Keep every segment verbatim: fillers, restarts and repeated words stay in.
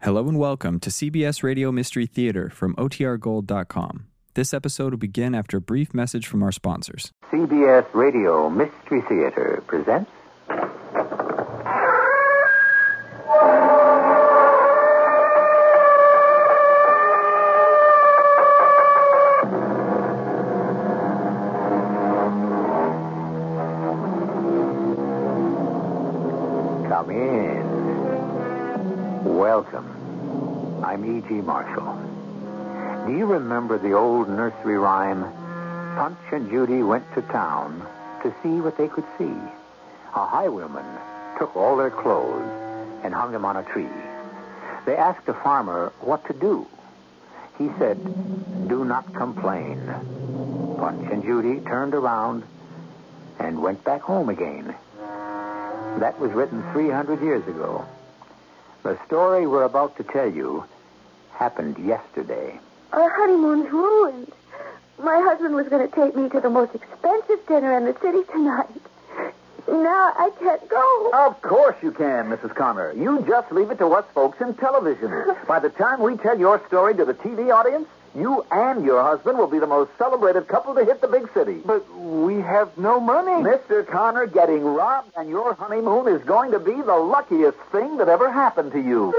Hello and welcome to C B S Radio Mystery Theater from O T R Gold dot com. This episode will begin after a brief message from our sponsors. C B S Radio Mystery Theater presents... Come in. Welcome. I'm E G. Marshall. Do you remember the old nursery rhyme, Punch and Judy went to town to see what they could see? A highwayman took all their clothes and hung them on a tree. They asked the farmer what to do. He said, do not complain. Punch and Judy turned around and went back home again. That was written three hundred years ago. The story we're about to tell you happened yesterday. Our honeymoon's ruined. My husband was going to take me to the most expensive dinner in the city tonight. Now I can't go. Of course you can, Missus Connor. You just leave it to us folks in television. By the time we tell your story to the T V audience, you and your husband will be the most celebrated couple to hit the big city. But we have no money. Mister Connor, getting robbed and your honeymoon is going to be the luckiest thing that ever happened to you.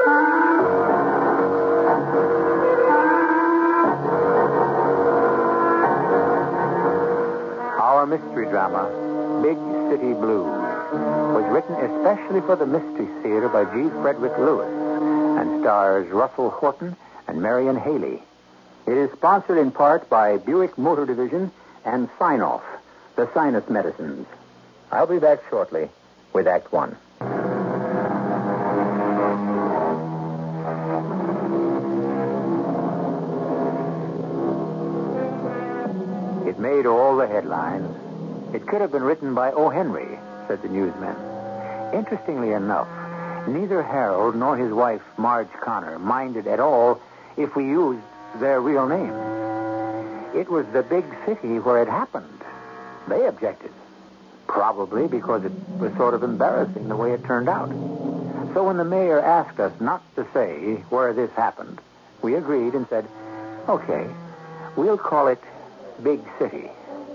Our mystery drama, Big City Blues, was written especially for the Mystery Theater by G. Frederick Lewis and stars Russell Horton and Marion Haley. It is sponsored in part by Buick Motor Division and Sign-Off, the sinus medicines. I'll be back shortly with Act One. It made all the headlines. It could have been written by O. Henry, said the newsmen. Interestingly enough, neither Harold nor his wife, Marge Connor, minded at all if we used their real names. It was the big city where it happened. They objected, probably because it was sort of embarrassing the way it turned out. So when the mayor asked us not to say where this happened, we agreed and said, okay, we'll call it Big City.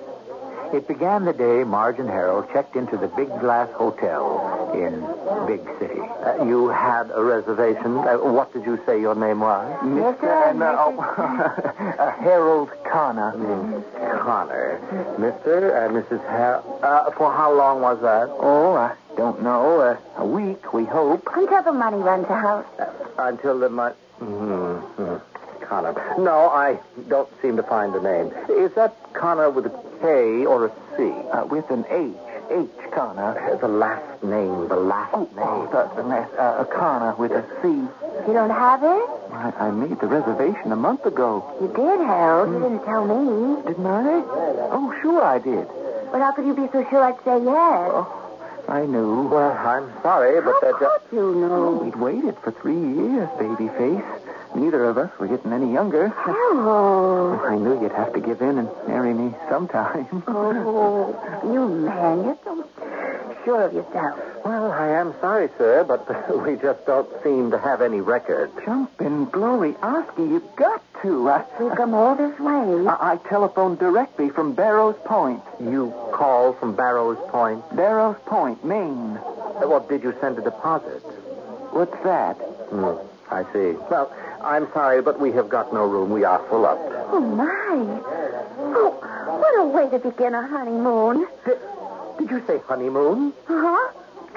It began the day Marge and Harold checked into the Big Glass Hotel in Big City. Uh, you had a reservation. Uh, what did you say your name was? Mister and, uh, Missus oh, uh, Harold Connor. Mm. Connor. Mister and Missus Harold. Uh, for how long was that? Oh, I don't know. Uh, a week, we hope. Until the money runs out. Uh, until the money... Mm-hmm. Connor. No, I don't seem to find the name. Is that Connor with a K or a C? Uh, with an H. H, Connor. Uh, the last name, the last Oh, name. oh the, the last, uh, Connor with a C. You don't have it? I, I made the reservation a month ago. You did, Harold. You didn't tell me. Didn't I? Oh, sure I did. But how could you be so sure I'd say yes? Oh, I knew. Well, I'm sorry, but How that just... could you know? We'd waited for three years, baby face. Neither of us were getting any younger. Harold. I knew you'd have to give in and marry me sometime. Oh, you man, you're so sure of yourself. Well, I am sorry, sir, but we just don't seem to have any record. Jumpin' glory, Oski, you got to. I, You come all this way. I, I telephoned directly from Barrows Point. You called from Barrows Point? Barrows Point, Maine. Uh, Well, did you send a deposit? What's that? Hmm, I see. Well, I'm sorry, but we have got no room. We are full up. Oh, my. Oh, what a way to begin a honeymoon. Did, did you say honeymoon? Huh?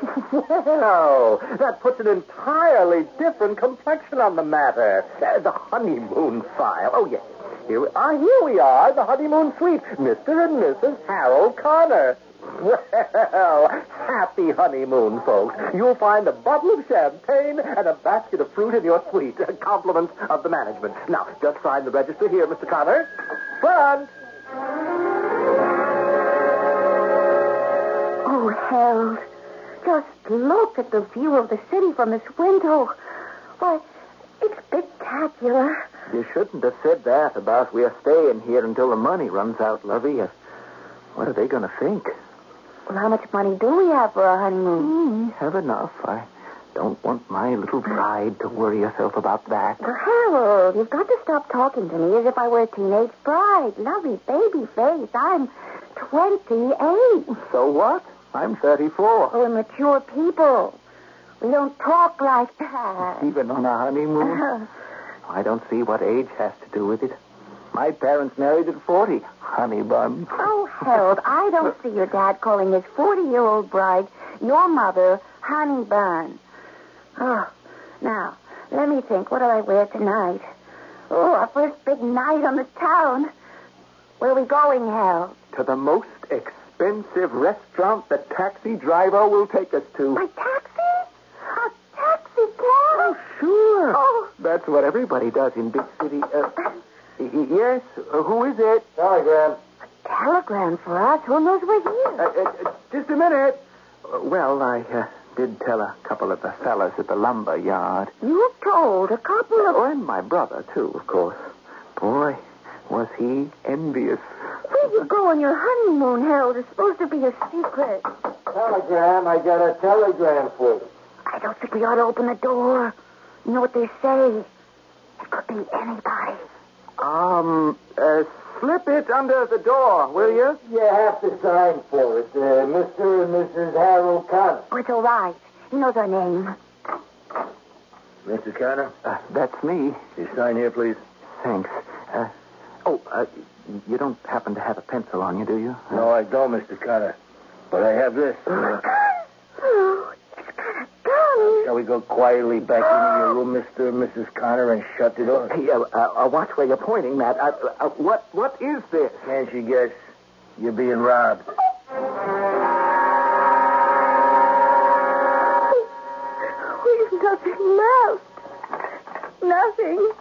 Well, that puts an entirely different complexion on the matter. Uh, the honeymoon file. Oh, yes. Here we are. Here we are, the honeymoon suite. Mister and Missus Harold Connor. Well, happy honeymoon, folks. You'll find a bottle of champagne and a basket of fruit in your suite. Compliments of the management. Now, just sign the register here, Mister Connor. Front! Oh, Harold, just look at the view of the city from this window. Why, it's spectacular. You shouldn't have said that about we're staying here until the money runs out, Lovey. Uh, what are they going to think? Well, how much money do we have for our honeymoon? Mm, have enough. I Don't want my little bride to worry herself about that. Well, Harold, you've got to stop talking to me as if I were a teenage bride. Lovely baby face. I'm twenty-eight. So what? I'm thirty-four. We're mature people. We don't talk like that. Even on a honeymoon? I don't see what age has to do with it. My parents married at forty. Honey bun. Oh, Harold, I don't see your dad calling his forty-year-old bride, your mother, honey bun. Oh, now, let me think. What do I wear tonight? Oh, our first big night on the town. Where are we going, Harold? To the most expensive restaurant the taxi driver will take us to. My taxi? A taxi cab? Oh, sure. Oh. That's what everybody does in big city. Uh, y- yes, uh, who is it? Telegram. A telegram for us? Who knows we're here? Uh, uh, uh, just a minute. Uh, well, I uh, did tell a couple of the fellas at the lumber yard. You told a couple of... Oh, and my brother, too, of course. Boy, was he envious. Where you go on your honeymoon, Harold? It's supposed to be a secret. Telegram. I got a telegram for you. I don't think we ought to open the door. You know what they say? It could be anybody. Um, uh, slip it under the door, will you? You have to sign for it. Uh, Mister and Missus Harold Connor. Oh, it's all right. He knows our name. Mister Connor? Uh, that's me. You sign here, please. Thanks. Uh, oh, uh, you don't happen to have a pencil on you, do you? No, I don't, Mister Connor. But I have this. Uh, Oh, it's got a gun. shall we go quietly back into your room, Mister and Missus Connor, and shut the door? Hey, uh, uh, watch where you're pointing, Matt. Uh, uh, what, what is this? Can't you guess? You're being robbed. We've nothing left. Nothing.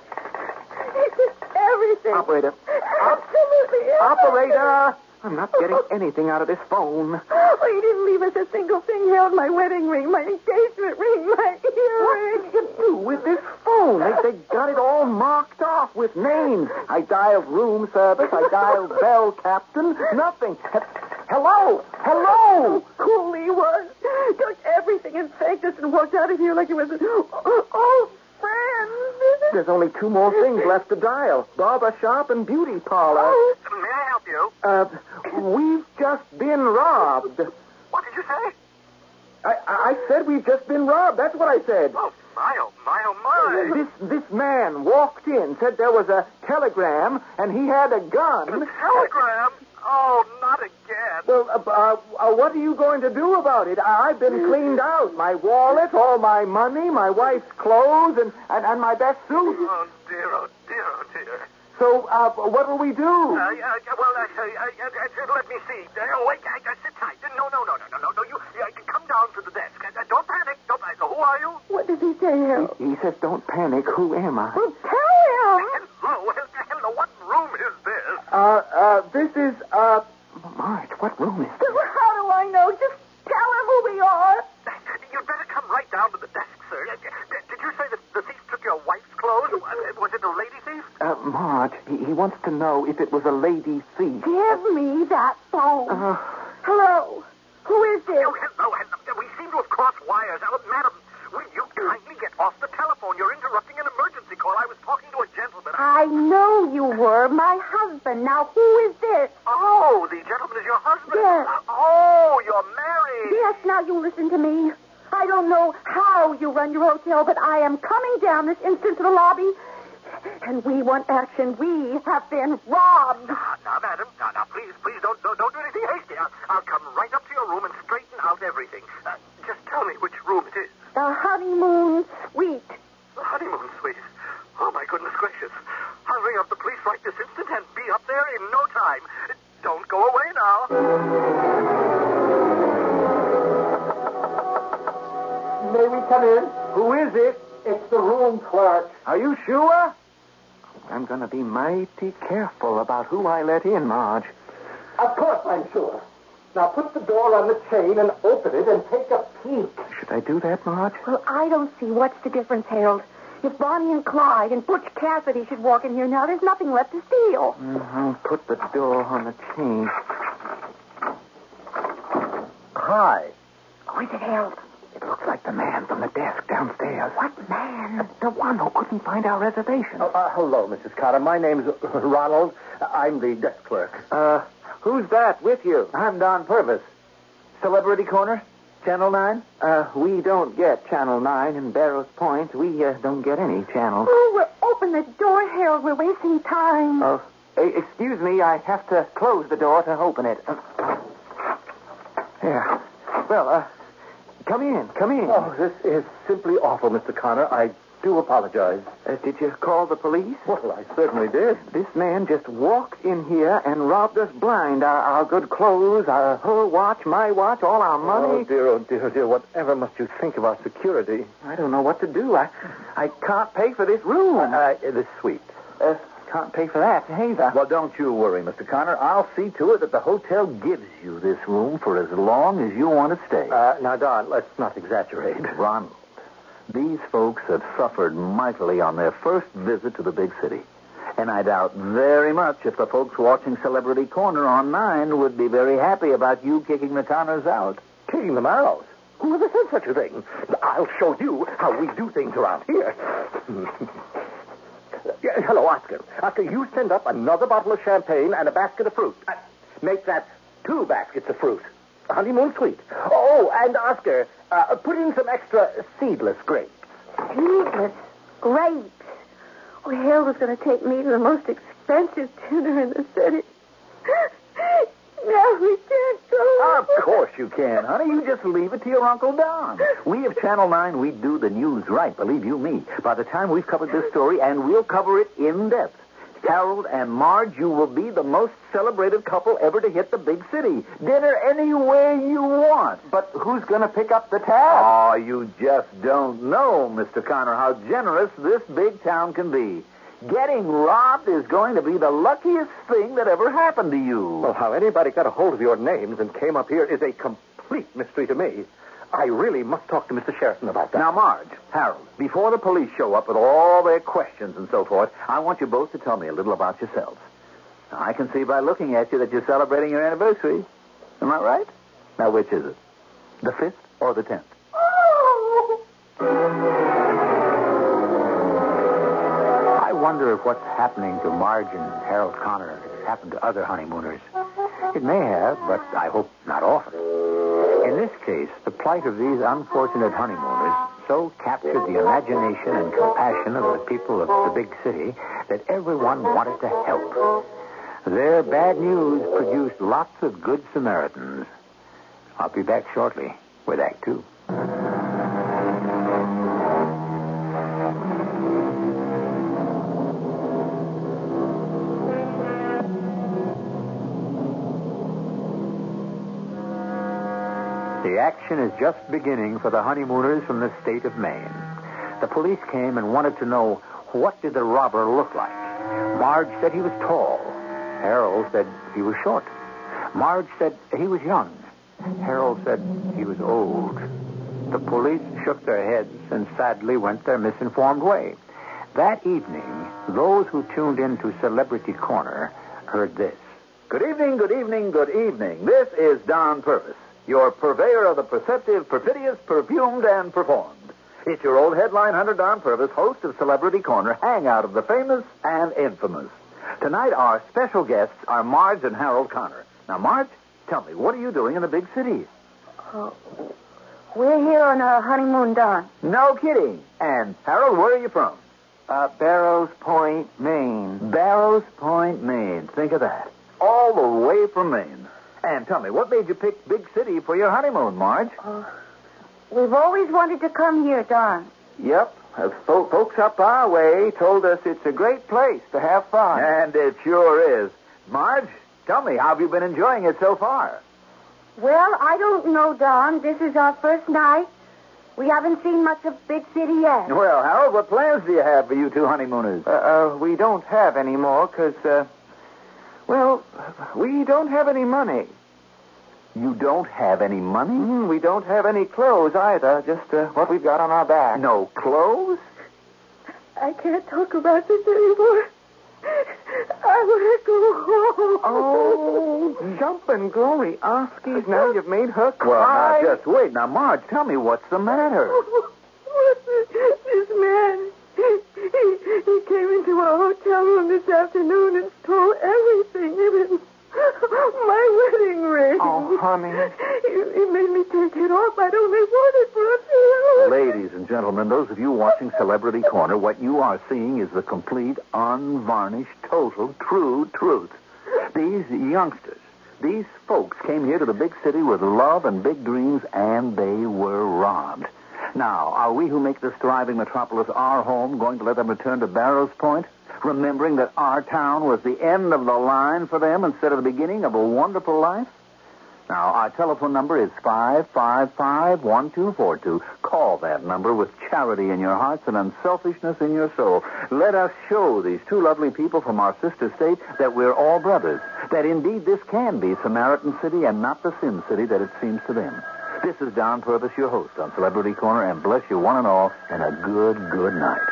Everything. Operator. Absolutely everything. Operator! I'm not getting anything out of this phone. Oh, you didn't leave us a single thing, Harold. My wedding ring, my engagement ring, my earring. What did you do with this phone? They, they got it all marked off with names. I dialed room service. I dialed bell captain. Nothing. Hello? Hello? Cool he was. Took everything and thanked us and walked out of here like it was an old friend. There's only two more things left to dial. Barber shop and beauty parlor. Oh. May I help you? Uh, we've just been robbed. What did you say? I, I said we've just been robbed. That's what I said. Oh, my, oh, my, oh, my. This this man walked in, said there was a telegram, and he had a gun. A telegram? Oh, not again. Well, uh, uh, uh, what are you going to do about it? I- I've been cleaned out. My wallet, all my money, my wife's clothes, and, and, and my best suit. Oh, dear, oh, dear, oh, dear. So, uh, what will we do? Uh, uh, well, uh, uh, uh, uh, let me see. Uh, oh, wait, uh, uh, sit tight. No, no, no, no, no, no, no. You uh, come down to the desk. Uh, don't panic. Don't panic. Who are you? What does he say, Harold? He, he says, don't panic. Who am I? Well, tell him. Hello, hello. What room is this? Uh, uh, this is, uh... Marge, what room is this? How do I know? Just tell him who we are. You'd better come right down to the desk, sir. Uh, Did you say that the thief took your wife's clothes? Was it a lady thief? Uh, Marge, he, he wants to know if it was a lady thief. Give me that phone. Uh, Hello. Who is this? Oh, hello, hello. We seem to have crossed wires. Uh, madam, will you kindly get off the telephone? You're interrupting an emergency call. I was talking to a gentleman. I know you were my husband. Now, who is this? Oh, the gentleman is your husband? Yes. Uh, oh, you're married. Yes, now you listen to me. I don't know how you run your hotel, but I am coming down this instant to the lobby, and we want action. We have been robbed. Now, now, madam, now, now, please, please don't, don't, don't do anything hasty. I'll, I'll come right up to your room and straighten out everything. Uh, just tell me which room it is. The honeymoon suite. The honeymoon suite. Oh, my goodness gracious. I'll ring up the police right this instant and be up there in no time. Don't go away now. May we come in? who is it? It's the room clerk. Are you sure? I'm going to be mighty careful about who I let in, Marge. Of course I'm sure. Now put the door on the chain and open it and take a peek. Should I do that, Marge? Well, I don't see what's the difference, Harold. If Bonnie and Clyde and Butch Cassidy should walk in here now, there's nothing left to steal. Mm, I'll put the door on the chain. Hi. Who is it, Harold? It looks like the man from the desk downstairs. What man? The one who couldn't find our reservation. Oh, uh, hello, Missus Carter. My name's Ronald. I'm the desk clerk. Uh, who's that with you? I'm Don Purvis. Celebrity Corner? Channel nine? Uh, we don't get Channel nine in Barrows Point. We uh, don't get any channels. Oh, well, open the door, Harold. We're wasting time. Oh, uh, excuse me. I have to close the door to open it. Uh, yeah. Well, uh, come in. Come in. Oh, this is simply awful, Mister Connor. I do apologize. Uh, did you call the police? Well, I certainly did. This man just walked in here and robbed us blind. Our, our good clothes, our her watch, my watch, all our money. Oh, dear, oh, dear, dear. Whatever must you think of our security? I don't know what to do. I I can't pay for this room. Uh, uh, this suite. Uh, can't pay for that either. Well, don't you worry, Mister Connor. I'll see to it that the hotel gives you this room for as long as you want to stay. Uh, now, Don, let's not exaggerate. Ronald, these folks have suffered mightily on their first visit to the big city. And I doubt very much if the folks watching Celebrity Corner on nine would be very happy about you kicking the Connors out. Kicking them out? Who ever said such a thing? I'll show you how we do things around here. Yeah, hello, Oscar. Oscar, you send up another bottle of champagne and a basket of fruit. Uh, make that two baskets of fruit. A honeymoon suite. Oh, and Oscar, uh, put in some extra seedless grapes. Seedless grapes. Oh, Harold was going to take me to the most expensive dinner in the city. Now we can't go. Of course you can, honey. You just leave it to your Uncle Don. We of Channel nine, we do the news right, believe you me. By the time we've covered this story, and we'll cover it in depth, Harold and Marge, you will be the most celebrated couple ever to hit the big city. Dinner anywhere you want. But who's going to pick up the tab? Oh, you just don't know, Mister Connor, how generous this big town can be. Getting robbed is going to be the luckiest thing that ever happened to you. Well, how anybody got a hold of your names and came up here is a complete mystery to me. I really must talk to Mister Sheraton about that. Now, Marge, Harold, before the police show up with all their questions and so forth, I want you both to tell me a little about yourselves. Now, I can see by looking at you that you're celebrating your anniversary. Am I right? Now, which is it? The fifth or the tenth? I wonder if what's happening to Marge and Harold Connor has happened to other honeymooners. It may have, but I hope not often. In this case, the plight of these unfortunate honeymooners so captured the imagination and compassion of the people of the big city that everyone wanted to help. Their bad news produced lots of good Samaritans. I'll be back shortly with Act Two. The action is just beginning for the honeymooners from the state of Maine. The police came and wanted to know, what did the robber look like? Marge said he was tall. Harold said he was short. Marge said he was young. Harold said he was old. The police shook their heads and sadly went their misinformed way. That evening, those who tuned into Celebrity Corner heard this. Good evening, good evening, good evening. This is Don Purvis, your purveyor of the perceptive, perfidious, perfumed, and performed. It's your old headline hunter, Don Purvis, host of Celebrity Corner, hangout of the famous and infamous. Tonight, our special guests are Marge and Harold Connor. Now, Marge, tell me, what are you doing in the big city? Oh, we're here on a honeymoon, Don. No kidding. And, Harold, where are you from? Uh, Barrows Point, Maine. Barrows Point, Maine. Think of that. All the way from Maine. And tell me, what made you pick big city for your honeymoon, Marge? Uh, we've always wanted to come here, Don. Yep. Uh, fo- folks up our way told us it's a great place to have fun. And it sure is. Marge, tell me, how have you been enjoying it so far? Well, I don't know, Don. This is our first night. We haven't seen much of big city yet. Well, Harold, what plans do you have for you two honeymooners? Uh, uh, we don't have any more because, uh, well, we don't have any money. You don't have any money? Mm, we don't have any clothes either, just uh, what we've got on our back. No clothes? I can't talk about this anymore. I want to go home. Oh, jumping glory, Oskies. Now you've made her cry. Well, now, just wait. Now, Marge, tell me what's the matter. This man, he, he came into our hotel room this afternoon and stole everything, even my wedding ring. Oh, honey. He, he made me take it off. I'd only worn it for a few hours. Ladies and gentlemen, those of you watching Celebrity Corner, what you are seeing is the complete, unvarnished, total, true truth. These youngsters, these folks came here to the big city with love and big dreams, and they were robbed. Now, are we who make this thriving metropolis our home going to let them return to Barrows Point, remembering that our town was the end of the line for them instead of the beginning of a wonderful life? Now, our telephone number is five five five, one two four two. Call that number with charity in your hearts and unselfishness in your soul. Let us show these two lovely people from our sister state that we're all brothers, that indeed this can be Samaritan City and not the Sin City that it seems to them. This is Don Purvis, your host on Celebrity Corner, and bless you one and all, and a good, good night.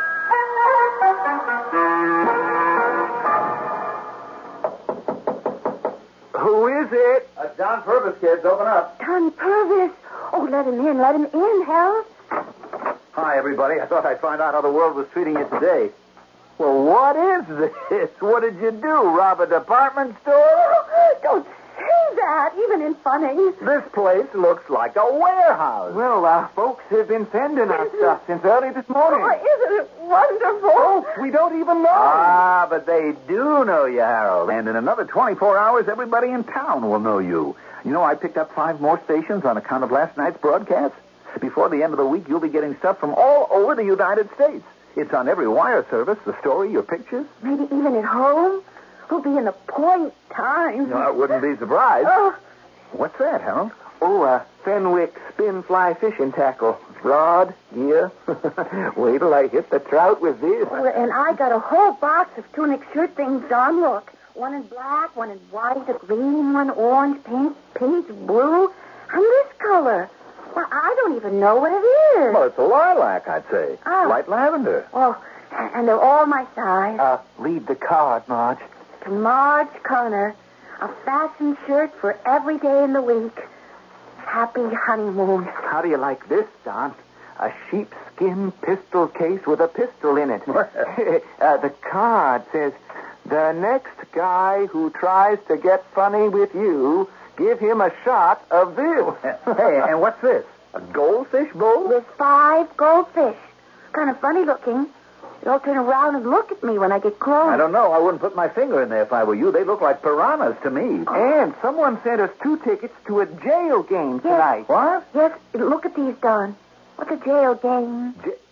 Who is it? Uh, Don Purvis, kids, open up. Don Purvis. Oh, let him in. Let him in, Harold. Hi, everybody. I thought I'd find out how the world was treating you today. Well, what is this? What did you do? Rob a department store? Don't say that, even in funny. This place looks like a warehouse. Well, uh, folks have been sending us stuff since early this morning. Oh, isn't it wonderful? Folks, we don't even know. Ah, but they do know you, Harold. And in another twenty-four hours, everybody in town will know you. You know, I picked up five more stations on account of last night's broadcast. Before the end of the week, you'll be getting stuff from all over the United States. It's on every wire service, the story, your pictures. Maybe even at home. We'll be in the point time. No, I wouldn't be surprised. Oh, What's that, Harold? Oh, uh, Fenwick spin fly fishing tackle. Rod, gear. Wait till I hit the trout with this. well, and I got a whole box of tunic shirt things, Don. Look. One in black, one in white, a green one, orange, pink, peach, blue, and this color. Well, I don't even know what it is. Well, it's a lilac, I'd say. Oh. Light lavender. Oh, and they're all my size. Uh, read the card, Marge. To Marge Connor, a fashion shirt for every day in the week. Happy honeymoon. How do you like this, Don? A sheepskin pistol case with a pistol in it. uh, the card says, the next guy who tries to get funny with you, give him a shot of this. Hey, and what's this? A goldfish bowl? With five goldfish. Kind of funny looking. They all turn around and look at me when I get close. I don't know. I wouldn't put my finger in there if I were you. They look like piranhas to me. And someone sent us two tickets to a jail game tonight. What? Yes, look at these, Don. What's a jail game?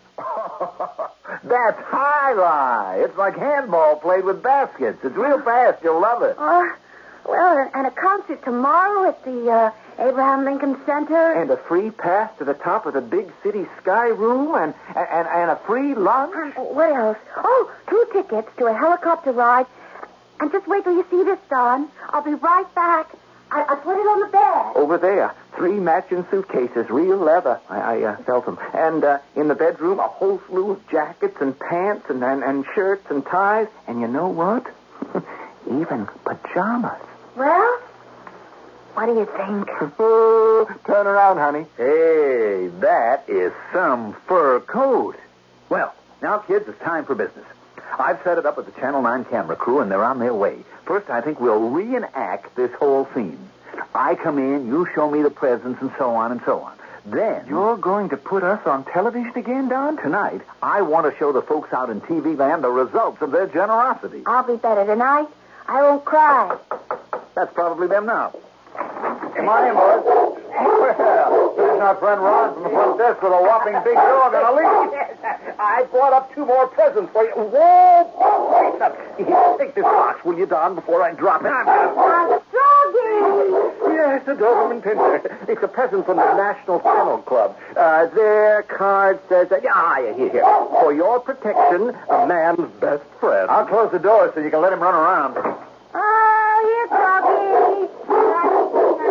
That's high-lie. It's like handball played with baskets. It's real fast. You'll love it. Oh, well, and a concert tomorrow at the uh, Abraham Lincoln Center. And a free pass to the top of the big city sky room and, and, and a free lunch. Um, what else? Oh, two tickets to a helicopter ride. And just wait till you see this, Don. I'll be right back. I, I put it on the bed. Over there, three matching suitcases, real leather. I, I uh, felt them. And uh, in the bedroom, a whole slew of jackets and pants and, and, and shirts and ties. And you know what? Even pajamas. Well, what do you think? Turn around, honey. Hey, that is some fur coat. Well, now, kids, it's time for business. I've set it up with the Channel nine camera crew, and they're on their way. First, I think we'll reenact this whole scene. I come in, you show me the presents, and so on and so on. Then... You're going to put us on television again, Don? Tonight, I want to show the folks out in T V land the results of their generosity. I'll be better tonight. I won't cry. That's probably them now. Come on in, boys. Well, there's our friend Ron from the front desk with a whopping big dog and a leash. I brought up two more presents for you. Whoa! Wait up. Here, take this box, will you, Don, before I drop it? I'm A doggy! Yes, a Doberman Pinscher. It's a present from the National Kennel Club. Uh, their card says that... Ah, yeah, here, here. For your protection, a man's best friend. I'll close the door so you can let him run around. Oh, here, doggy.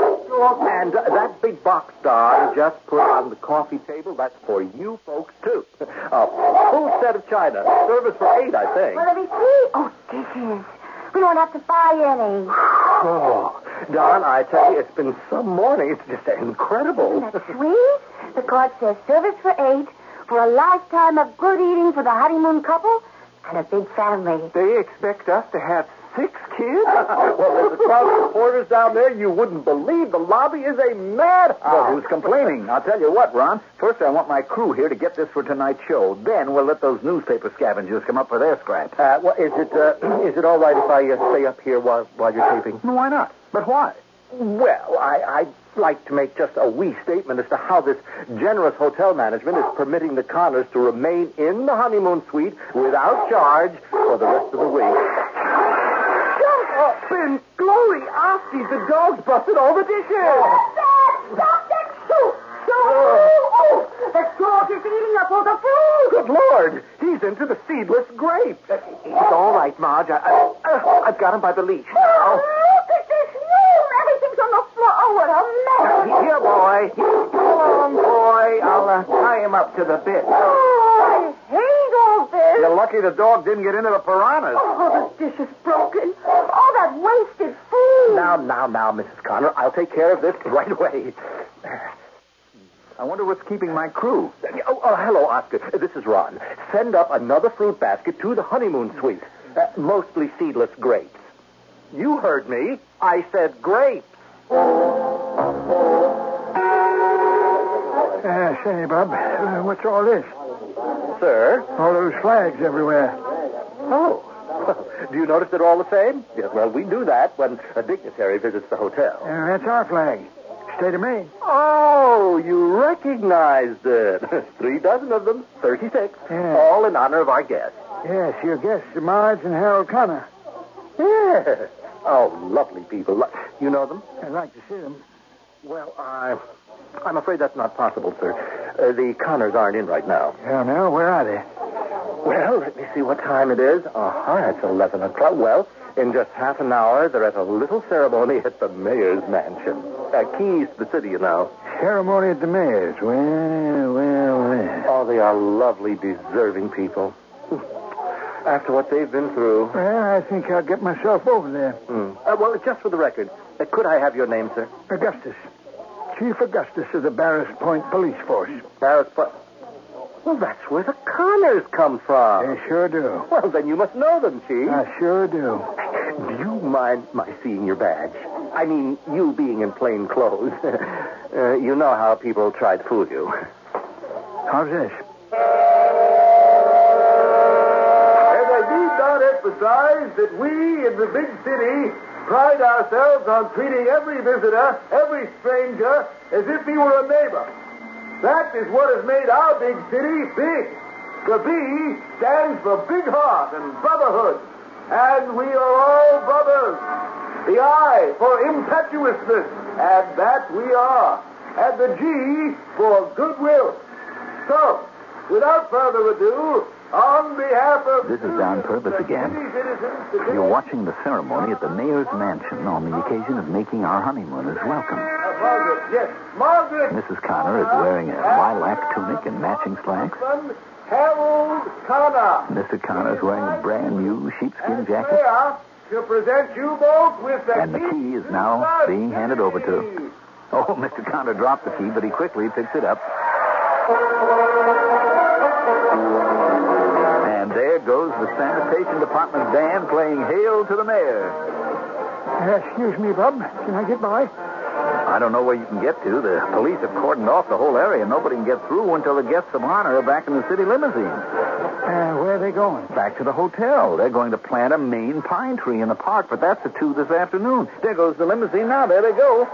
Oh, and uh, that big box star I just put on the coffee table, that's for you folks, too. A full set of china. Service for eight, I think. Well, let me see. Oh, dishes. We don't have to buy any. Oh, Don, I tell you, it's been some morning. It's just incredible. Isn't that sweet? The card says service for eight for a lifetime of good eating for the honeymoon couple and a big family. They expect us to have six kids? Well, there's a crowd of reporters down there you wouldn't believe. The lobby is a madhouse. Well, who's complaining? I'll tell you what, Ron. First, I want my crew here to get this for tonight's show. Then we'll let those newspaper scavengers come up for their scraps. Uh, well, is it uh, is it all right if I uh, stay up here while while you're taping? No, why not? But why? Well, I, I'd like to make just a wee statement as to how this generous hotel management is permitting the Connors to remain in the honeymoon suite without charge for the rest of the week. Oh, Ben, glory, Ossie, the dog's busted all the dishes. Dad, stop that soup! Soup! The dog is eating up all the food! Good Lord, he's into the seedless grape. It's all right, Marge. I, I, uh, I've got him by the leash now. Look at this room! Everything's on the floor. Oh, what a mess! Here, boy. Come along, boy. I'll uh, tie him up to the bit. Oh, I hate all this. You're lucky the dog didn't get into the piranhas. Oh, the dish is broken. All that wasted food. Now, now, now, Missus Connor, I'll take care of this right away. I wonder what's keeping my crew. Oh, oh, hello, Oscar. This is Ron. Send up another fruit basket to the honeymoon suite. Uh, mostly seedless grapes. You heard me. I said grapes. Uh, say, Bob, uh, what's all this? Sir? All those flags everywhere. Oh. Do you notice it all the same? Yes, well, we do that when a dignitary visits the hotel. Uh, that's our flag. State of Maine. Oh, you recognized it. Three dozen of them, thirty-six. Yeah. All in honor of our guest. Yes, your guests, Marge and Harold Connor. Yes. Oh, lovely people. Lo- You know them? I'd like to see them. Well, I, I'm afraid that's not possible, sir. Uh, the Connors aren't in right now. Oh, no? Where are they? Well, let me see what time it is. Uh-huh, it's eleven o'clock. Well, in just half an hour, they're at a little ceremony at the mayor's mansion. Uh, keys to the city, you know. Ceremony at the mayor's. Well, well, well. Oh, they are lovely, deserving people. After what they've been through. Well, I think I'll get myself over there. Hmm. Uh, well, just for the record, uh, could I have your name, sir? Augustus. Chief Augustus of the Barris Point Police Force. Barris Point. Well, that's where the Connors come from. They sure do. Well, then you must know them, Chief. I sure do. Do you mind my seeing your badge? I mean, you being in plain clothes. uh, you know how people try to fool you. How's this? And I need not emphasize that we in the big city pride ourselves on treating every visitor, every stranger, as if he were a neighbor. That is what has made our big city big. The B stands for big heart and brotherhood. And we are all brothers. The I for impetuousness. And that we are. And the G for goodwill. So, without further ado, on behalf of... This is Don Purvis again. You're watching the ceremony at the mayor's mansion on the occasion of making our honeymooners welcome. Uh, Margaret, yes, Margaret. Missus Connor is wearing a lilac tunic and matching slacks. Harold Connor. Mister Connor is wearing a brand new sheepskin And jacket. there to present you both with the And the key is now being handed over to... Oh, Mister Connor dropped the key, but he quickly picks it up. And there goes the sanitation department band playing Hail to the Mayor. Uh, excuse me, Bob. Can I get by? I don't know where you can get to. The police have cordoned off the whole area. Nobody can get through until the guests of honor are back in the city limousine. Uh, where are they going? Back to the hotel. They're going to plant a Maine pine tree in the park, but that's at two this afternoon. There goes the limousine now. There they go.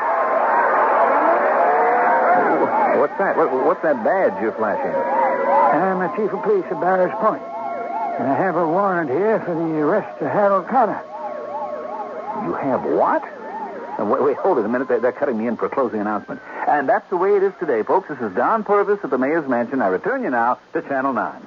What's that? What, what's that badge you're flashing? I'm a chief of police at Barris Point. And I have a warrant here for the arrest of Harold Connor. You have what? Uh, wait, wait, hold it a minute. They're, they're cutting me in for a closing announcement. And that's the way it is today, folks. This is Don Purvis at the Mayor's Mansion. I return you now to Channel nine.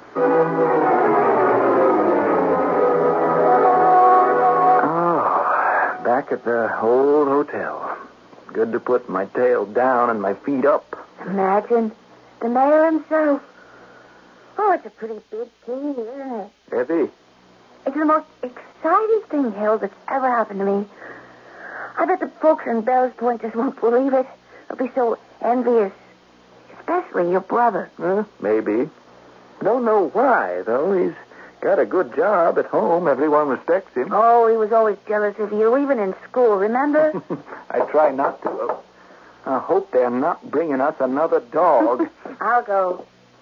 Oh, back at the old hotel. good to put my tail down and my feet up. Imagine. The mayor himself. Oh, it's a pretty big key, isn't it? Heavy. It's the most exciting thing, Harold, that's ever happened to me. I bet the folks in Bell's Point just won't believe it. They'll be so envious. Especially your brother. Huh? Maybe. Don't know why, though. He's got a good job at home. Everyone respects him. Oh, he was always jealous of you, even in school, remember? I try not to. I hope they're not bringing us another dog. I'll go.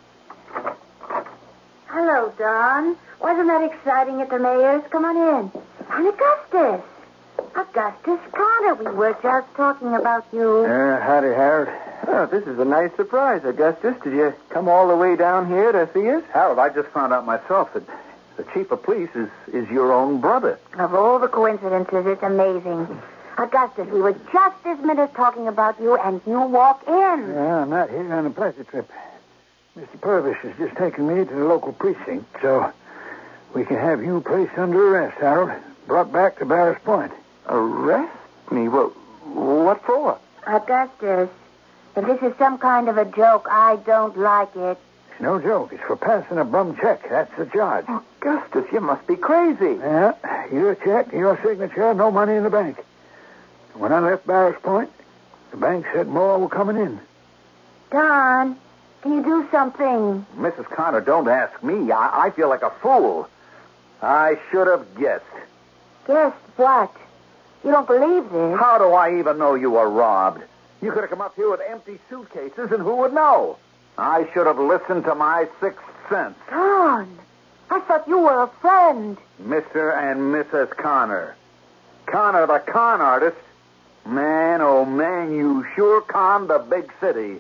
Hello, Don. Wasn't that exciting at the mayor's? Come on in. And Augustus. Augustus Connor. We were just talking about you. Uh, howdy, Harold. Oh, this is a nice surprise, Augustus. Did you come all the way down here to see us? Harold, I just found out myself that the chief of police is, is your own brother. Of all the coincidences, it's amazing. Augustus, we were just this minute talking about you, and you walk in. Yeah, I'm not here on a pleasure trip. Mister Purvis has just taken me to the local precinct, so we can have you placed under arrest, Harold. Brought back to Barris Point. Arrest me? What, what for? Augustus, if this is some kind of a joke, I don't like it. It's no joke. It's for passing a bum check. That's the charge. Augustus, you must be crazy. Yeah, your check, your signature, no money in the bank. When I left Barris Point, the bank said more were coming in. Don, can you do something? Missus Connor, don't ask me. I, I feel like a fool. I should have guessed. Guessed what? You don't believe this? How do I even know you were robbed? You could have come up here with empty suitcases, and who would know? I should have listened to my sixth sense. Don, I thought you were a friend. Mister and Missus Connor. Connor, the con artist. Man, oh man, you sure conned the big city.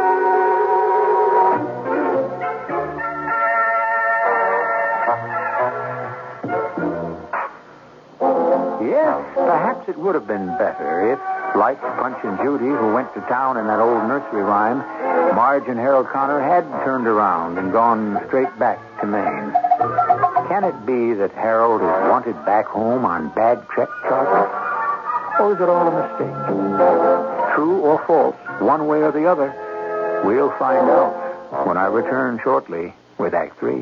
Yes, perhaps it would have been better if, like Punch and Judy, who went to town in that old nursery rhyme, Marge and Harold Connor had turned around and gone straight back to Maine. Can it be that Harold is wanted back home on bad check charges? Or is it all a mistake? True or false, one way or the other? We'll find out when I return shortly with Act Three.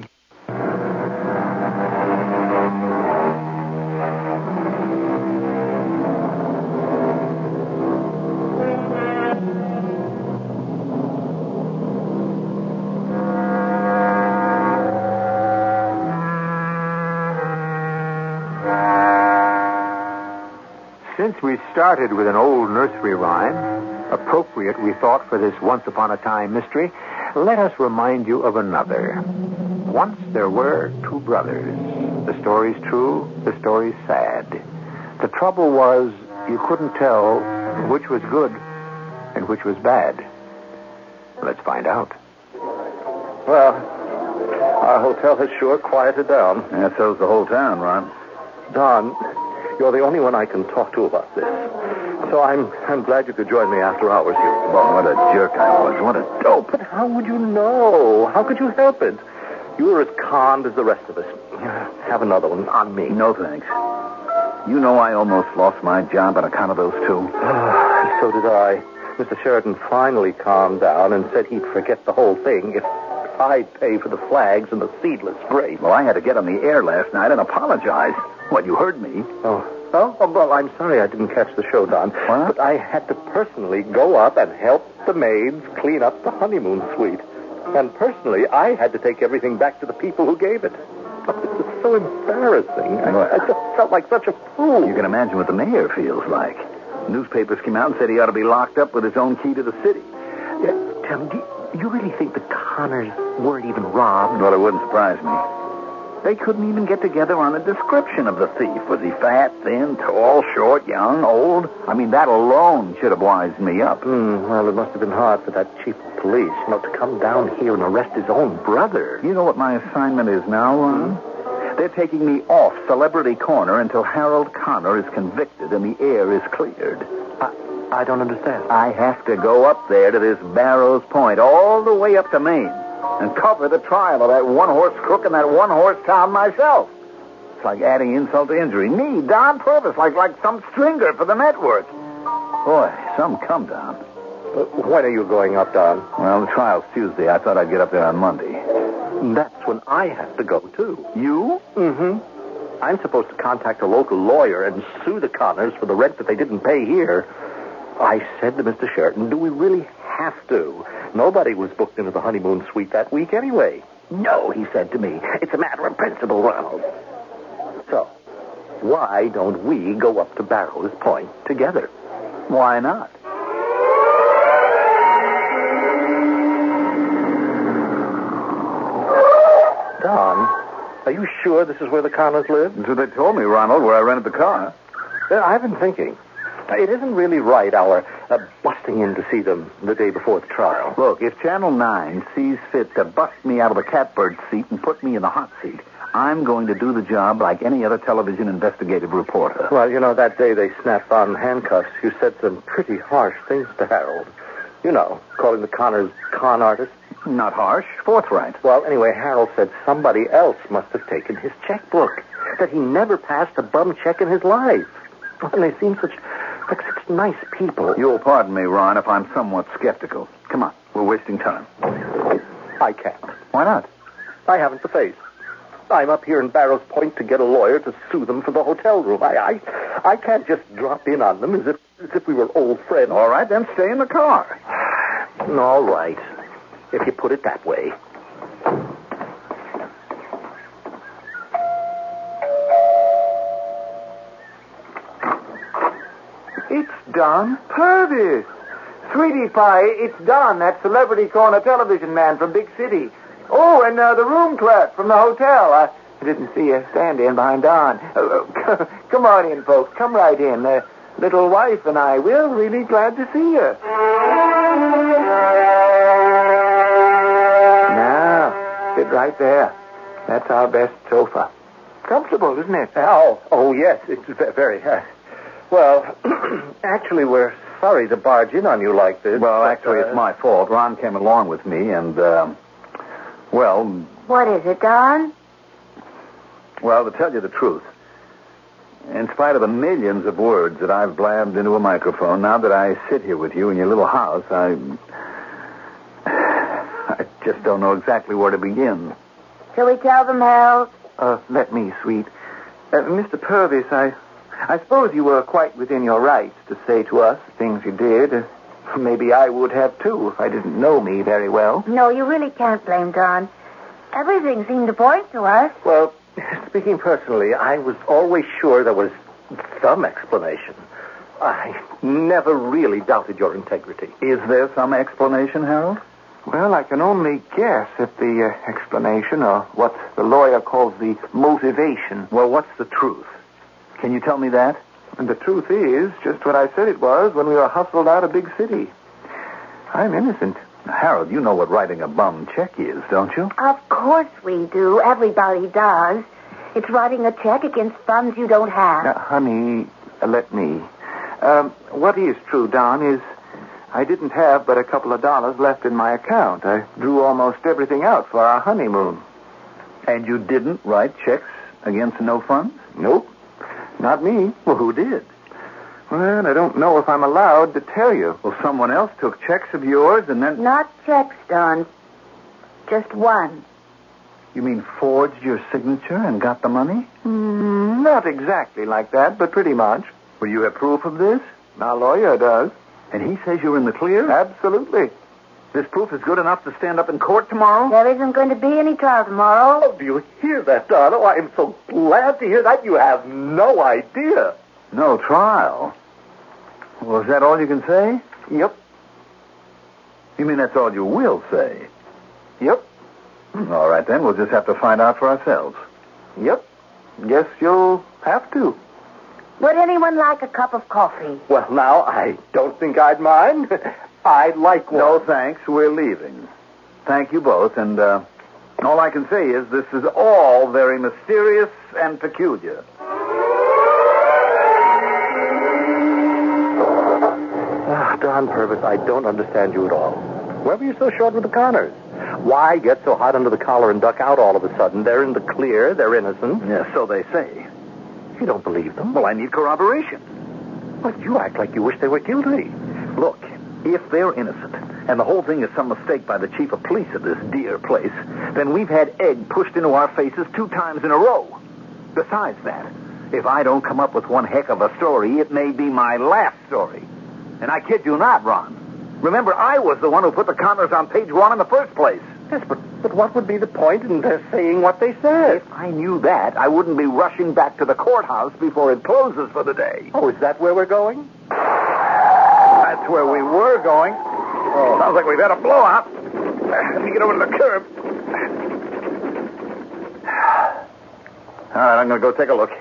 Since we started with an old nursery rhyme, appropriate, we thought, for this once-upon-a-time mystery, let us remind you of another. Once there were two brothers. The story's true, the story's sad. The trouble was you couldn't tell which was good and which was bad. Let's find out. Well, our hotel has sure quieted down. Yeah, so's the whole town, Ron. Don, you're the only one I can talk to about this. So I'm I'm glad you could join me after hours here. Well, what a jerk I was. What a dope. But how would you know? How could you help it? You were as conned as the rest of us. Have another one on me. No, thanks. You know I almost lost my job on account of those two. So did I. Mister Sheridan finally calmed down and said he'd forget the whole thing if I'd pay for the flags and the seedless grape. Well, I had to get on the air last night and apologize. What, you heard me? Oh. Oh, oh, well, I'm sorry I didn't catch the show, Don. What? But I had to personally go up and help the maids clean up the honeymoon suite. And personally, I had to take everything back to the people who gave it. Oh, this is so embarrassing. I, I just felt like such a fool. You can imagine what the mayor feels like. Newspapers came out and said he ought to be locked up with his own key to the city. Yeah, Tim, do you, you really think the Connors weren't even robbed? Well, it wouldn't surprise me. They couldn't even get together on a description of the thief. Was he fat, thin, tall, short, young, old? I mean, that alone should have wised me up. Mm, well, it must have been hard for that chief of police, you know, to come down here and arrest his own brother. You know what my assignment is now, Ron? Mm-hmm. They're taking me off Celebrity Corner until Harold Connor is convicted and the air is cleared. I, I don't understand. I have to go up there to this Barrows Point, all the way up to Maine, and cover the trial of that one-horse crook in that one-horse town myself. It's like adding insult to injury. Me, Don Purvis, like like some stringer for the network. Boy, some come down. But when are you going up, Don? Well, the trial's Tuesday. I thought I'd get up there on Monday. That's when I have to go, too. You? Mm-hmm. I'm supposed to contact a local lawyer and sue the Connors for the rent that they didn't pay here. I said to Mister Sheraton, do we really have to? Nobody was booked into the honeymoon suite that week anyway. No, he said to me. It's a matter of principle, Ronald. So, why don't we go up to Barrows Point together? Why not? Don, are you sure this is where the Connors live? So they told me, Ronald, where I rented the car. Uh, I've been thinking. It isn't really right, our uh, busting in to see them the day before the trial. Look, if Channel nine sees fit to bust me out of the catbird seat and put me in the hot seat, I'm going to do the job like any other television investigative reporter. Well, you know, that day they snapped on handcuffs, you said some pretty harsh things to Harold. You know, calling the Connors con artists. Not harsh, forthright. Well, anyway, Harold said somebody else must have taken his checkbook. That he never passed a bum check in his life. And they seem such, like such nice people. You'll pardon me, Ron, if I'm somewhat skeptical. Come on, we're wasting time. I can't. Why not? I haven't the face. I'm up here in Barrows Point to get a lawyer to sue them for the hotel room. I, I, I can't just drop in on them as if, as if we were old friends. All right, then stay in the car. All right, if you put it that way. It's Don Purvis. Sweetie Pie, it's Don, that celebrity corner television man from Big City. Oh, and uh, the room clerk from the hotel. I didn't see you stand in behind Don. Uh, come on in, folks. Come right in. The little wife and I, we're really glad to see you. Now, sit right there. That's our best sofa. Comfortable, isn't it? Oh, oh yes, it's very. Uh, well, actually, we're sorry to barge in on you like this. Well, but, actually, uh, it's my fault. Ron came along with me, and, uh, well... What is it, Don? Well, to tell you the truth, in spite of the millions of words that I've blabbed into a microphone, now that I sit here with you in your little house, I... I just don't know exactly where to begin. Shall we tell them, Harold? Uh, let me, sweet. Uh, Mister Purvis, I... I suppose you were quite within your rights to say to us the things you did. Uh, maybe I would have, too, if I didn't know me very well. No, you really can't blame Don. Everything seemed to point to us. Well, speaking personally, I was always sure there was some explanation. I never really doubted your integrity. Is there some explanation, Harold? Well, I can only guess at the uh, explanation, or what the lawyer calls the motivation. Well, what's the truth? Can you tell me that? And the truth is just what I said it was when we were hustled out of Big City. I'm innocent. Now, Harold, you know what writing a bum check is, don't you? Of course we do. Everybody does. It's writing a check against funds you don't have. Now, honey, uh, let me. Um, what is true, Don, is I didn't have but a couple of dollars left in my account. I drew almost everything out for our honeymoon. And you didn't write checks against no funds? Nope. Not me. Well, who did? Well, I don't know if I'm allowed to tell you. Well, someone else took checks of yours and then... Not checks, Don. Just one. You mean forged your signature and got the money? Mm, not exactly like that, but pretty much. Well, you have proof of this? Our lawyer does. And he says you're in the clear? Absolutely. This proof is good enough to stand up in court tomorrow? There isn't going to be any trial tomorrow. Oh, do you hear that, Don? Oh, I am so glad to hear that. You have no idea. No trial? Well, is that all you can say? Yep. You mean that's all you will say? Yep. Hmm, all right, then. We'll just have to find out for ourselves. Yep. Guess you'll have to. Would anyone like a cup of coffee? Well, now, I don't think I'd mind. I'd like one. No, thanks. We're leaving. Thank you both, and uh, all I can say is this is all very mysterious and peculiar. Ah, Don Purvis, I don't understand you at all. Why were you so short with the Connors? Why get so hot under the collar and duck out all of a sudden? They're in the clear. They're innocent. Yes, so they say. You don't believe them? Well, I need corroboration. But you act like you wish they were guilty. Look, if they're innocent, and the whole thing is some mistake by the chief of police at this dear place, then we've had egg pushed into our faces two times in a row. Besides that, if I don't come up with one heck of a story, it may be my last story. And I kid you not, Ron. Remember, I was the one who put the Connors on page one in the first place. Yes, but, but what would be the point in their saying what they said? If I knew that, I wouldn't be rushing back to the courthouse before it closes for the day. Oh, is that where we're going? That's where we were going. Oh. Sounds like we've had a blowout. Let me get over to the curb. All right, I'm going to go take a look.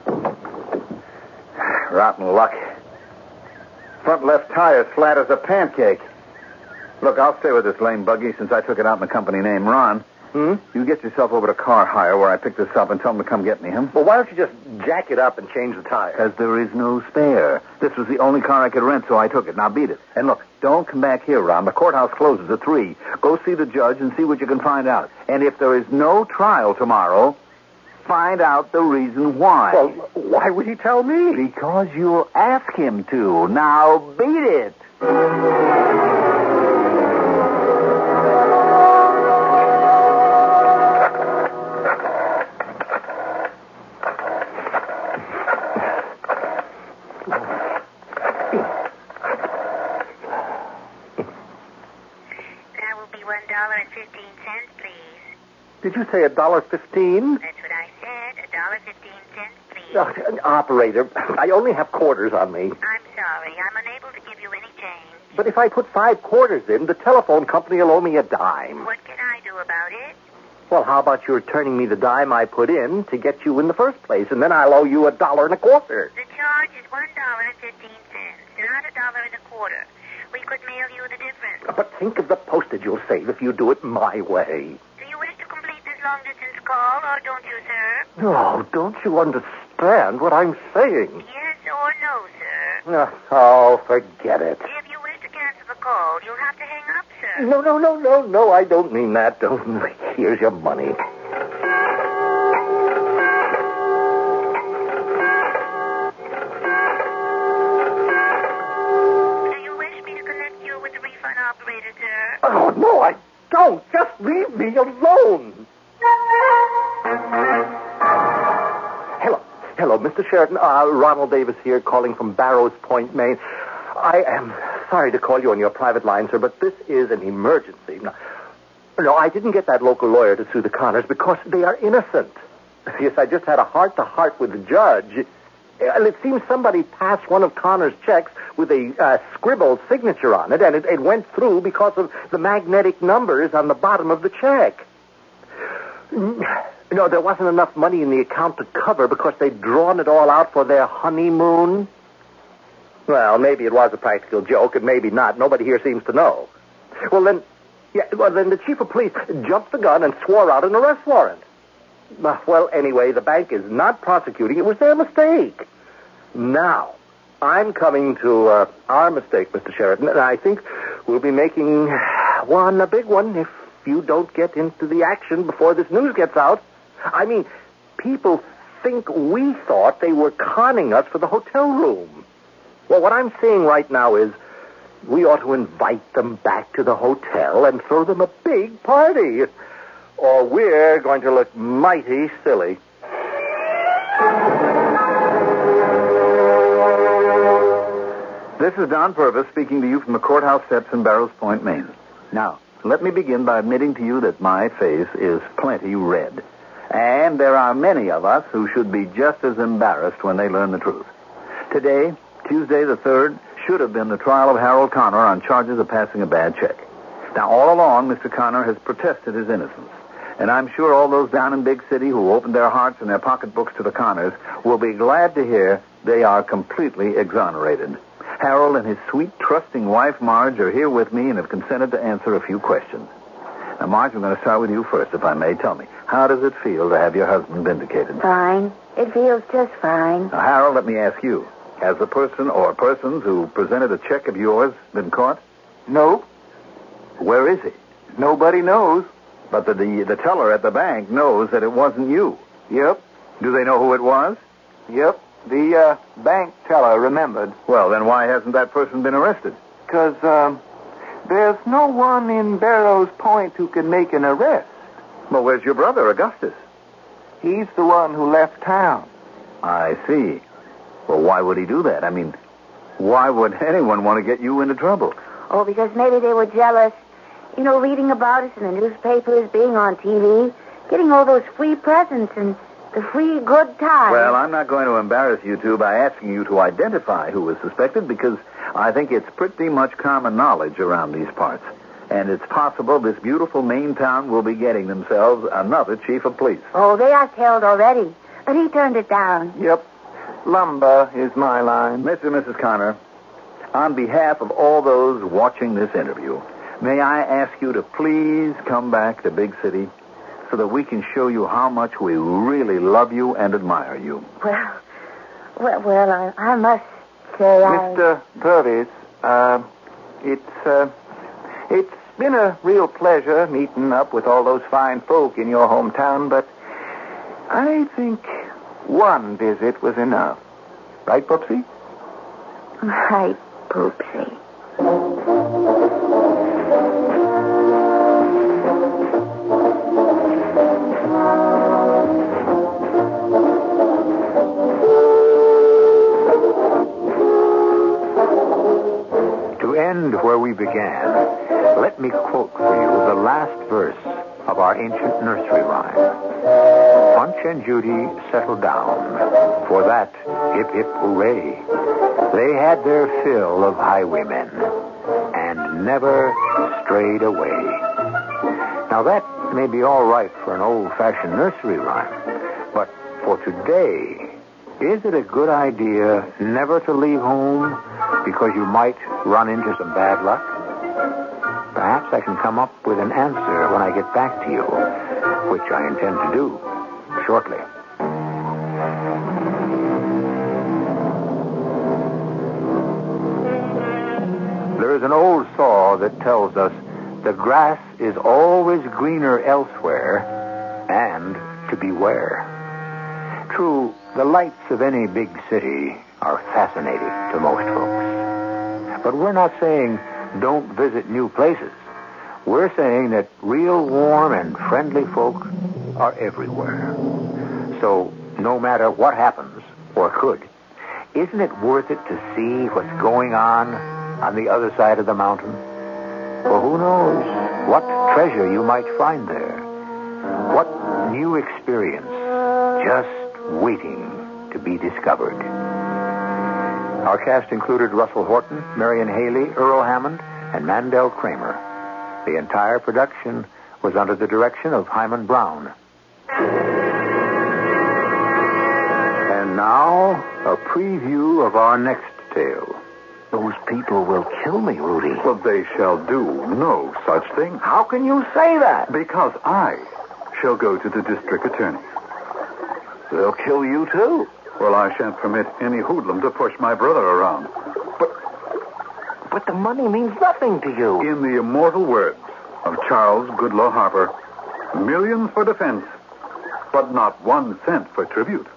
Rotten luck. Front left tire's flat as a pancake. Look, I'll stay with this lame buggy since I took it out in the company name. Ron, Hmm? you get yourself over to Car Hire where I picked this up and tell them to come get me, huh? Well, why don't you just jack it up and change the tire? Because there is no spare. This was the only car I could rent, so I took it. Now beat it. And look, don't come back here, Ron. The courthouse closes at three. Go see the judge and see what you can find out. And if there is no trial tomorrow, find out the reason why. Well, why would he tell me? Because you'll ask him to. Now beat it. Did you say a dollar fifteen? That's what I said. A dollar fifteen cents, please. Uh, operator, I only have quarters on me. I'm sorry. I'm unable to give you any change. But if I put five quarters in, the telephone company will owe me a dime. What can I do about it? Well, how about your turning me the dime I put in to get you in the first place, and then I'll owe you a dollar and a quarter. The charge is one dollar and fifteen cents, not a dollar and a quarter. We could mail you the difference. But think of the postage you'll save if you do it my way. Do you wish to complete this long-distance call, or don't you, sir? Oh, don't you understand what I'm saying? Yes or no, sir? Oh, forget it. If you wish to cancel the call, you'll have to hang up, sir. No, no, no, no, no, I don't mean that. Don't. Here's your money. Do you wish me to connect you with the refund operator, sir? Oh, no, I don't. Just leave me alone. Hello. Hello, Mister Sheridan. Uh, Ronald Davis here, calling from Barrows Point, Maine. I am sorry to call you on your private line, sir, but this is an emergency. No, no, I didn't get that local lawyer to sue the Connors because they are innocent. Yes, I just had a heart-to-heart with the judge. And it seems somebody passed one of Connor's checks with a uh, scribbled signature on it, and it, it went through because of the magnetic numbers on the bottom of the check. No, there wasn't enough money in the account to cover because they'd drawn it all out for their honeymoon. Well, maybe it was a practical joke, and maybe not. Nobody here seems to know. Well, then, yeah, well, then the chief of police jumped the gun and swore out an arrest warrant. Well, anyway, the bank is not prosecuting. It was their mistake. Now, I'm coming to uh, our mistake, Mister Sheridan, and I think we'll be making one, a big one, if you don't get into the action before this news gets out. I mean, people think we thought they were conning us for the hotel room. Well, what I'm saying right now is we ought to invite them back to the hotel and throw them a big party, or we're going to look mighty silly. This is Don Purvis speaking to you from the courthouse steps in Barrows Point, Maine. Now, let me begin by admitting to you that my face is plenty red. And there are many of us who should be just as embarrassed when they learn the truth. Today, Tuesday the third, should have been the trial of Harold Connor on charges of passing a bad check. Now, all along, Mister Connor has protested his innocence. And I'm sure all those down in Big City who opened their hearts and their pocketbooks to the Connors will be glad to hear they are completely exonerated. Harold and his sweet, trusting wife, Marge, are here with me and have consented to answer a few questions. Now, Marge, I'm going to start with you first, if I may. Tell me, how does it feel to have your husband vindicated? Fine. It feels just fine. Now, Harold, let me ask you. Has the person or persons who presented a check of yours been caught? No. Where is he? Nobody knows. But the, the the teller at the bank knows that it wasn't you. Yep. Do they know who it was? Yep. The uh, bank teller remembered. Well, then why hasn't that person been arrested? Because um, there's no one in Barrows Point who can make an arrest. Well, where's your brother, Augustus? He's the one who left town. I see. Well, why would he do that? I mean, why would anyone want to get you into trouble? Oh, because maybe they were jealous. You know, reading about us in the newspapers, being on T V, getting all those free presents and the free good times. Well, I'm not going to embarrass you two by asking you to identify who was suspected because I think it's pretty much common knowledge around these parts. And it's possible this beautiful Maine town will be getting themselves another chief of police. Oh, they are tailed already. But he turned it down. Yep. Lumber is my line. Mister and Missus Connor, on behalf of all those watching this interview, may I ask you to please come back to Big City so that we can show you how much we really love you and admire you. Well, well, well I, I must say I... Mister Purvis, uh, it's, uh, it's been a real pleasure meeting up with all those fine folk in your hometown, but I think one visit was enough. Right, Poopsie? Right, Poopsie. To end where we began, let me quote for you the last verse of our ancient nursery rhyme. Punch and Judy settled down. For that, hip hip hooray. They had their fill of highwaymen and never strayed away. Now that may be all right for an old-fashioned nursery rhyme, but for today, is it a good idea never to leave home because you might run into some bad luck? Perhaps I can come up with an answer when I get back to you, which I intend to do shortly. There is an old saw that tells us the grass is always greener elsewhere and to beware. True, the lights of any big city are fascinating to most folks. But we're not saying don't visit new places. We're saying that real warm and friendly folk are everywhere. So, no matter what happens, or could, isn't it worth it to see what's going on on the other side of the mountain? For who knows what treasure you might find there? What new experience just waiting to be discovered? Our cast included Russell Horton, Marion Haley, Earl Hammond, and Mandel Kramer. The entire production was under the direction of Hyman Brown. And now, a preview of our next tale. Those people will kill me, Rudy. Well, they shall do no such thing. How can you say that? Because I shall go to the district attorney. They'll kill you, too. Well, I shan't permit any hoodlum to push my brother around. But, but the money means nothing to you. In the immortal words of Charles Goodloe Harper, millions for defense, but not one cent for tribute.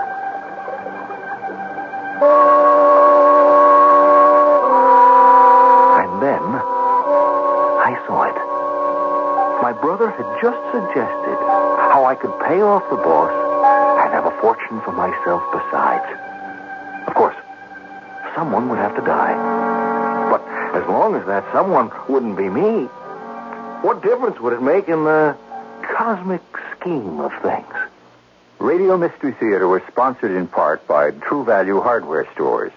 And then, I saw it. My brother had just suggested how I could pay off the boss and have a fortune for myself besides. Of course, someone would have to die. But as long as that someone wouldn't be me, what difference would it make in the cosmic scheme of things? Radio Mystery Theater was sponsored in part by True Value Hardware Stores.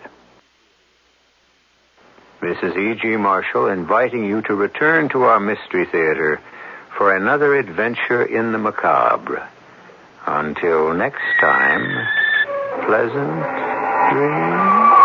This is E G. Marshall inviting you to return to our Mystery Theater for another adventure in the macabre. Until next time, pleasant dreams.